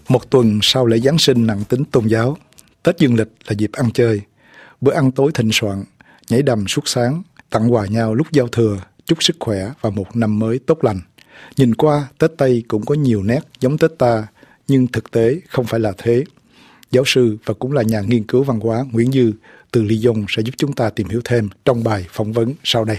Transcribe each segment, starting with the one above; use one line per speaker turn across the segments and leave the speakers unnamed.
Một tuần sau lễ Giáng sinh nặng tính tôn giáo, Tết dương lịch là dịp ăn chơi, bữa ăn tối thịnh soạn, nhảy đầm suốt sáng, tặng quà nhau lúc giao thừa, chúc sức khỏe và một năm mới tốt lành. Nhìn qua, Tết Tây cũng có nhiều nét giống Tết ta, nhưng thực tế không phải là thế. Giáo sư và cũng là nhà nghiên cứu văn hóa Nguyễn Dư từ Lyon sẽ giúp chúng ta tìm hiểu thêm trong bài phỏng vấn sau đây.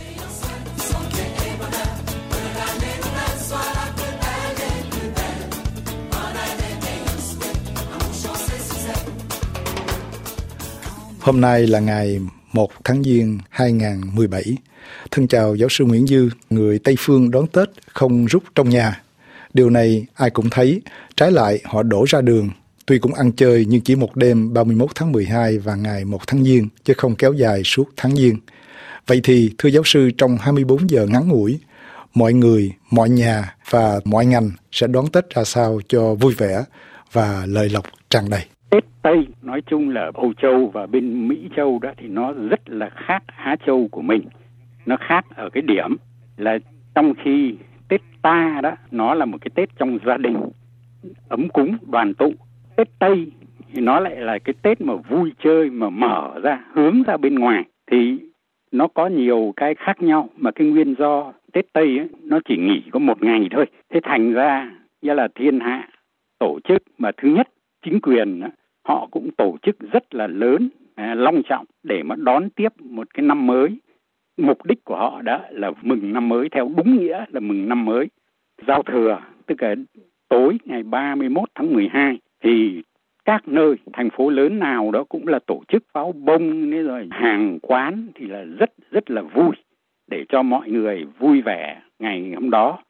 Hôm nay là ngày 1 tháng Giêng 2017. Thân chào giáo sư Nguyễn Dư, người Tây Phương đón Tết không rút trong nhà. Điều này ai cũng thấy, trái lại họ đổ ra đường. Tuy cũng ăn chơi nhưng chỉ một đêm 31 tháng 12 và ngày 1 tháng Giêng, chứ không kéo dài suốt tháng Giêng. Vậy thì, thưa giáo sư, trong 24 giờ ngắn ngủi, mọi người, mọi nhà và mọi ngành sẽ đón Tết ra sao cho vui vẻ và lợi lộc tràn đầy?
Tết Tây nói chung là Âu Châu và bên Mỹ Châu đó thì nó rất là khác Á Châu của mình. Nó khác ở cái điểm là trong khi Tết ta đó nó là một cái Tết trong gia đình, ấm cúng, đoàn tụ. Tết Tây thì nó lại là cái Tết mà vui chơi, mà mở ra, hướng ra bên ngoài. Thì nó có nhiều cái khác nhau, mà cái nguyên do Tết Tây ấy, nó chỉ nghỉ có một ngày thôi. Thế thành ra như là thiên hạ tổ chức, mà thứ nhất chính quyền họ cũng tổ chức rất là lớn, long trọng để mà đón tiếp một cái năm mới. Mục đích của họ đó là mừng năm mới theo đúng nghĩa là mừng năm mới. Giao thừa, tức là tối ngày 31 tháng 12 thì các nơi, thành phố lớn nào đó cũng là tổ chức pháo bông, rồi hàng quán thì là rất là vui để cho mọi người vui vẻ ngày hôm đó.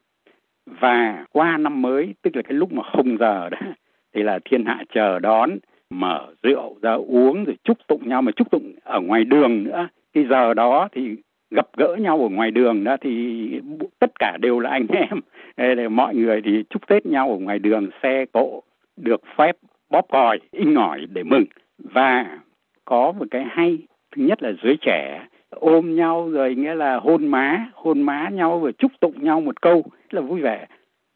Và qua năm mới, tức là cái lúc mà 0 giờ đó, thì là thiên hạ chờ đón, mở rượu ra uống rồi chúc tụng nhau, mà chúc tụng ở ngoài đường nữa. Cái giờ đó thì gặp gỡ nhau ở ngoài đường đó thì tất cả đều là anh em. Mọi người thì chúc Tết nhau ở ngoài đường, xe cộ được phép bóp còi, inh ỏi để mừng. Và có một cái hay, thứ nhất là giới trẻ ôm nhau rồi nghĩa là hôn má nhau rồi chúc tụng nhau một câu rất là vui vẻ.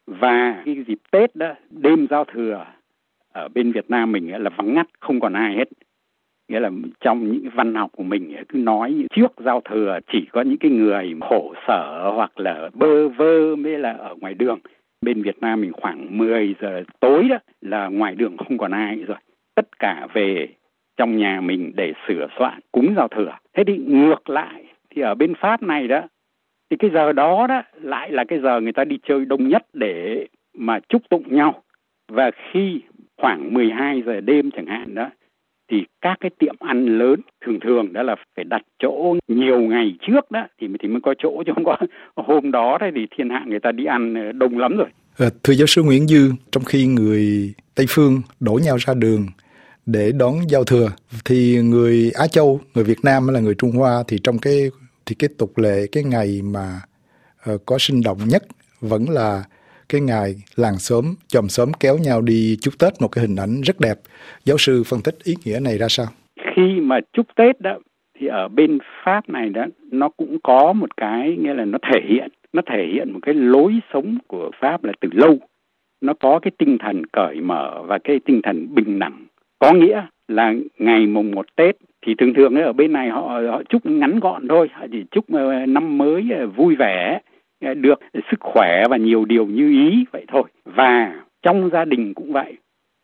Và cái dịp Tết đó, đêm giao thừa ở bên Việt Nam mình là vắng ngắt, không còn ai hết. Nghĩa là trong những văn học của mình cứ nói trước giao thừa chỉ có những cái người khổ sở hoặc là bơ vơ mới là ở ngoài đường. Bên Việt Nam mình khoảng 10 giờ tối đó là ngoài đường không còn ai rồi. Tất cả về trong nhà mình để sửa soạn cúng giao thừa. Thế thì ngược lại thì ở bên Pháp này đó, thì cái giờ đó đó lại là cái giờ người ta đi chơi đông nhất để mà chúc tụng nhau. Và khi khoảng 12 giờ đêm chẳng hạn đó, thì các cái tiệm ăn lớn thường đó là phải đặt chỗ nhiều ngày trước đó thì mới có chỗ, chứ không có hôm đó thì thiên hạ người ta đi ăn đông lắm rồi.
Thưa giáo sư Nguyễn Dư, trong khi người Tây Phương đổ nhau ra đường để đón giao thừa, thì người Á Châu, người Việt Nam hay là người Trung Hoa thì trong cái tục lệ, cái ngày mà có sinh động nhất vẫn là cái ngày làng xóm, chòm xóm kéo nhau đi chúc Tết, một cái hình ảnh rất đẹp. Giáo sư phân tích ý nghĩa này ra sao?
Khi mà chúc Tết đó thì ở bên Pháp này đó nó cũng có một cái nghĩa là nó thể hiện một cái lối sống của Pháp là từ lâu. Nó có cái tinh thần cởi mở và cái tinh thần bình đẳng. Có nghĩa là ngày mùng 1 Tết thì thường ở bên này họ chúc ngắn gọn thôi, họ chỉ chúc năm mới vui vẻ, được sức khỏe và nhiều điều như ý vậy thôi. Và trong gia đình cũng vậy,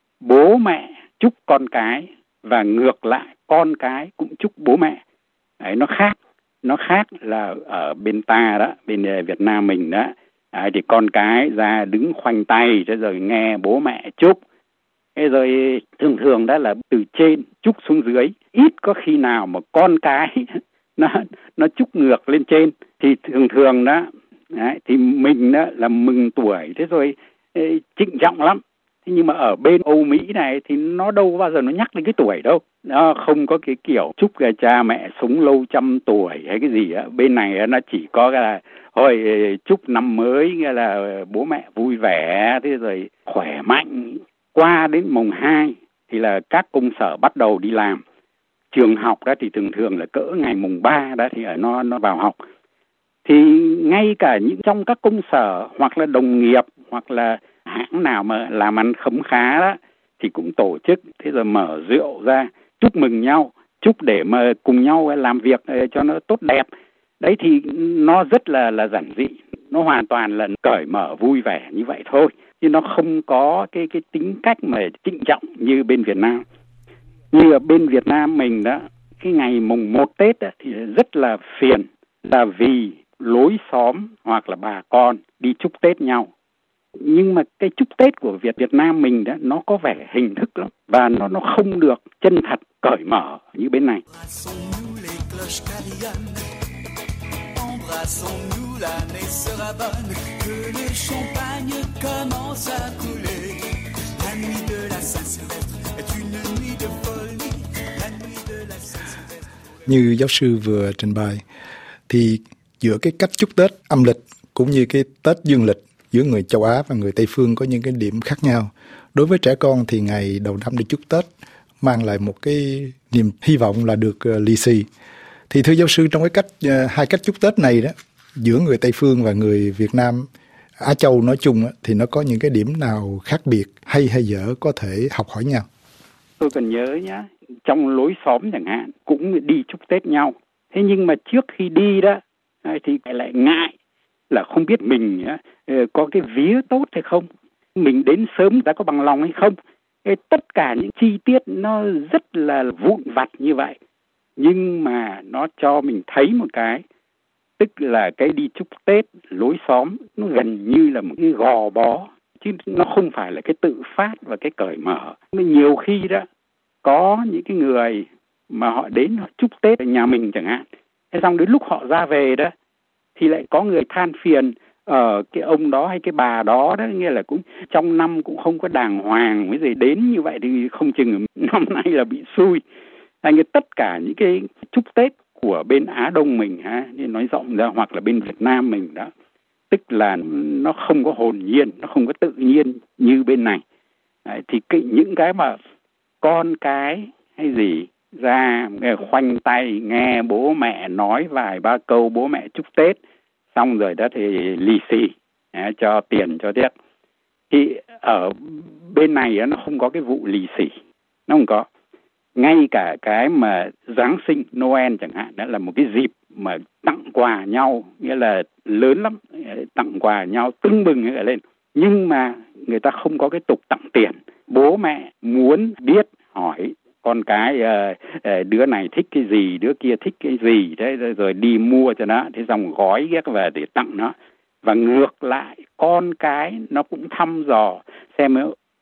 bố mẹ chúc con cái và ngược lại con cái cũng chúc bố mẹ. Đấy, nó khác là ở bên ta đó, bên Việt Nam mình đó. Đấy, thì con cái ra đứng khoanh tay rồi nghe bố mẹ chúc. Thế rồi thường đó là từ trên chúc xuống dưới, ít có khi nào mà con cái nó chúc ngược lên trên. Thì thường đó, đấy, thì mình đó là mừng tuổi, thế rồi trịnh trọng lắm. Thế nhưng mà ở bên Âu Mỹ này thì nó đâu bao giờ nó nhắc đến cái tuổi đâu. Nó không có cái kiểu chúc cha mẹ sống lâu trăm tuổi hay cái gì á. Bên này nó chỉ có là thôi chúc năm mới, nghĩa là bố mẹ vui vẻ, thế rồi khỏe mạnh. Qua đến mùng 2 thì là các công sở bắt đầu đi làm. Trường học đó thì thường là cỡ ngày mùng 3 đó thì nó vào học. Thì ngay cả những trong các công sở hoặc là đồng nghiệp hoặc là hãng nào mà làm ăn khấm khá đó thì cũng tổ chức, thế rồi mở rượu ra chúc mừng nhau, chúc để mà cùng nhau làm việc cho nó tốt đẹp. Đấy thì nó rất là giản dị, nó hoàn toàn là cởi mở vui vẻ như vậy thôi, chứ nó không có cái tính cách mà trịnh trọng như bên Việt Nam. Như ở bên Việt Nam mình đó, cái ngày mùng 1 Tết đó, thì rất là phiền, là vì lối xóm hoặc là bà con đi chúc Tết nhau. Nhưng mà cái chúc Tết của Việt Nam mình đó, nó có vẻ hình thức lắm, và nó không được chân thật, cởi mở như bên này.
Như giáo sư vừa trình bày, thì giữa cái cách chúc Tết âm lịch cũng như cái Tết dương lịch giữa người châu Á và người Tây phương có những cái điểm khác nhau. Đối với trẻ con thì ngày đầu năm đi chúc Tết mang lại một cái niềm hy vọng là được lì xì. Thì thưa giáo sư, trong cái hai cách chúc Tết này đó, giữa người Tây phương và người Việt Nam, Á Châu nói chung thì nó có những cái điểm nào khác biệt hay dở có thể học hỏi nhau?
Tôi còn nhớ nhá, trong lối xóm chẳng hạn cũng đi chúc Tết nhau. Thế nhưng mà trước khi đi đó thì lại ngại là không biết mình có cái vía tốt hay không, mình đến sớm người ta có bằng lòng hay không. Tất cả những chi tiết nó rất là vụn vặt như vậy, nhưng mà nó cho mình thấy một cái, tức là cái đi chúc Tết lối xóm nó gần như là một cái gò bó, chứ nó không phải là cái tự phát và cái cởi mở. Nhiều khi đó có những cái người mà họ đến họ chúc Tết ở nhà mình chẳng hạn, thế xong đến lúc họ ra về đó thì lại có người than phiền ở cái ông đó hay cái bà đó, nghĩa là cũng trong năm cũng không có đàng hoàng, cái gì đến như vậy thì không chừng năm nay là bị xui. Thành ra tất cả những cái chúc Tết của bên Á Đông mình nói rộng ra, hoặc là bên Việt Nam mình đó, tức là nó không có hồn nhiên, nó không có tự nhiên như bên này. Đấy, thì những cái mà con cái hay gì ra khoanh tay nghe bố mẹ nói vài ba câu bố mẹ chúc Tết, xong rồi đó thì lì xì cho tiền cho tiếc. Thì ở bên này nó không có cái vụ lì xì, nó không có. Ngay cả cái mà Giáng sinh, Noel chẳng hạn, đó là một cái dịp mà tặng quà nhau, nghĩa là lớn lắm, tặng quà nhau tưng bừng lên. Nhưng mà người ta không có cái tục tặng tiền. Bố mẹ muốn biết hỏi con cái đứa này thích cái gì, đứa kia thích cái gì, thế rồi đi mua cho nó, thế xong gói ghép về để tặng nó. Và ngược lại, con cái nó cũng thăm dò xem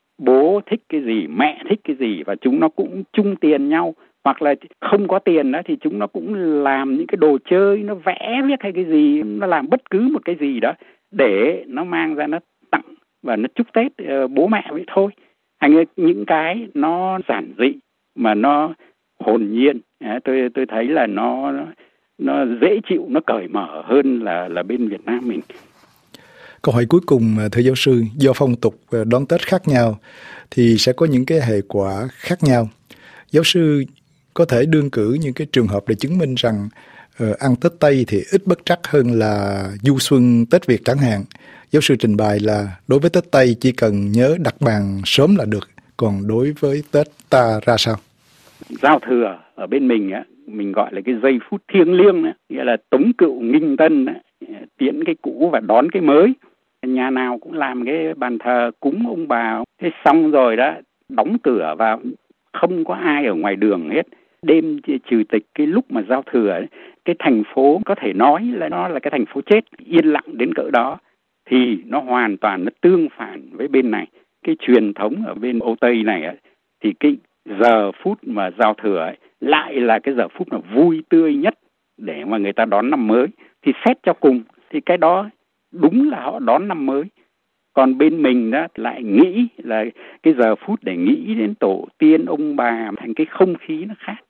bố thích cái gì, mẹ thích cái gì, và chúng nó cũng chung tiền nhau. Hoặc là không có tiền đó thì chúng nó cũng làm những cái đồ chơi, nó vẽ viết hay cái gì, nó làm bất cứ một cái gì đó để nó mang ra nó tặng và nó chúc Tết bố mẹ vậy thôi. Thành những cái nó giản dị mà nó hồn nhiên, tôi thấy là nó dễ chịu, nó cởi mở hơn là bên Việt Nam mình.
Câu hỏi cuối cùng, thưa giáo sư, do phong tục đón Tết khác nhau thì sẽ có những cái hệ quả khác nhau. Giáo sư có thể đương cử những cái trường hợp để chứng minh rằng ăn Tết Tây thì ít bất trắc hơn là du xuân Tết Việt chẳng hạn. Giáo sư trình bày là đối với Tết Tây chỉ cần nhớ đặt bàn sớm là được, còn đối với Tết ta ra sao?
Giao thừa ở bên mình mình gọi là cái giây phút thiêng liêng, nghĩa là tống cựu nghinh tân, tiễn cái cũ và đón cái mới. Nhà nào cũng làm cái bàn thờ cúng ông bà, thế xong rồi đó đóng cửa vào, không có ai ở ngoài đường hết. Đêm trừ tịch, cái lúc mà giao thừa, cái thành phố có thể nói là nó là cái thành phố chết, yên lặng đến cỡ đó. Thì nó hoàn toàn nó tương phản với bên này. Cái truyền thống ở bên Âu Tây này thì cái giờ phút mà giao thừa lại là cái giờ phút mà vui tươi nhất để mà người ta đón năm mới. Thì xét cho cùng thì cái đó đúng là họ đón năm mới. Còn bên mình đó lại nghĩ là cái giờ phút để nghĩ đến tổ tiên ông bà, thành cái không khí nó khác.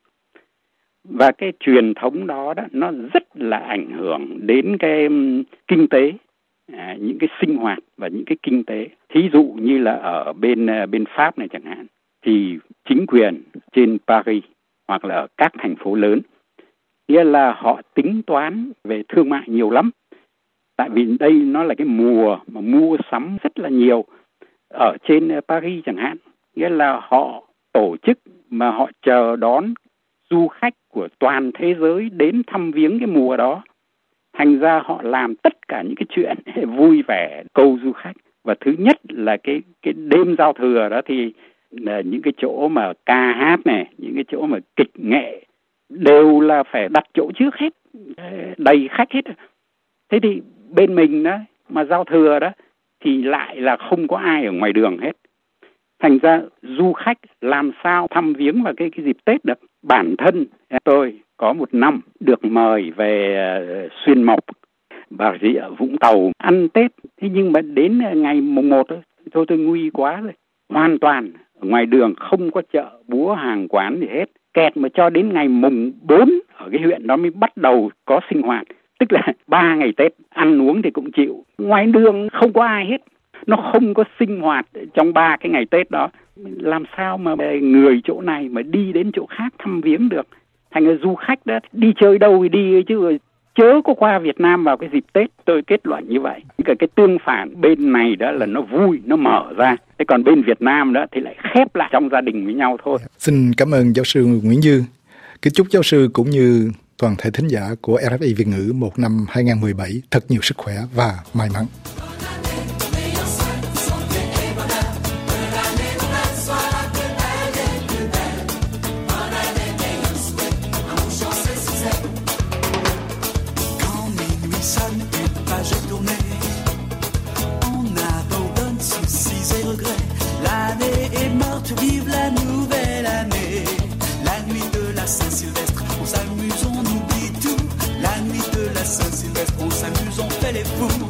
Và cái truyền thống đó nó rất là ảnh hưởng đến cái kinh tế, những cái sinh hoạt và những cái kinh tế. Thí dụ như là ở bên Pháp này chẳng hạn, thì chính quyền trên Paris hoặc là ở các thành phố lớn, nghĩa là họ tính toán về thương mại nhiều lắm. Tại vì đây nó là cái mùa mà mua sắm rất là nhiều. ở trên Paris chẳng hạn, nghĩa là họ tổ chức mà họ chờ đón du khách của toàn thế giới đến thăm viếng cái mùa đó. Thành ra họ làm tất cả những cái chuyện vui vẻ câu du khách. Và thứ nhất là cái đêm giao thừa đó thì là những cái chỗ mà ca hát này, những cái chỗ mà kịch nghệ đều là phải đặt chỗ trước hết, đầy khách hết. Thế thì bên mình đó mà giao thừa đó thì lại là không có ai ở ngoài đường hết. Thành ra du khách làm sao thăm viếng vào cái dịp Tết được. Bản thân tôi có một năm được mời về Xuyên Mộc, Bà Rịa, Vũng Tàu ăn Tết. Thế nhưng mà đến ngày mùng 1 thôi tôi nguy quá rồi. Hoàn toàn ở ngoài đường không có chợ búa hàng quán gì hết. Kẹt mà cho đến ngày mùng 4 ở cái huyện đó mới bắt đầu có sinh hoạt. Tức là 3 ngày Tết ăn uống thì cũng chịu. Ngoài đường không có ai hết. Nó không có sinh hoạt trong 3 cái ngày Tết đó. Làm sao mà người chỗ này mà đi đến chỗ khác thăm viếng được. Thành ra du khách đó đi chơi đâu thì đi chứ chớ có qua Việt Nam vào cái dịp Tết. Tôi kết luận như vậy. Cái tương phản bên này đó là nó vui, nó mở ra. Thế còn bên Việt Nam đó thì lại khép lại trong gia đình với nhau thôi.
Xin cảm ơn giáo sư Nguyễn Dư. Kính chúc giáo sư cũng như toàn thể thính giả của RFI Việt ngữ một năm 2017 thật nhiều sức khỏe và may mắn.
Vive la nouvelle année, la nuit de la Saint-Sylvestre, on s'amuse, on oublie tout. La nuit de la Saint-Sylvestre, on s'amuse, on fait les fous.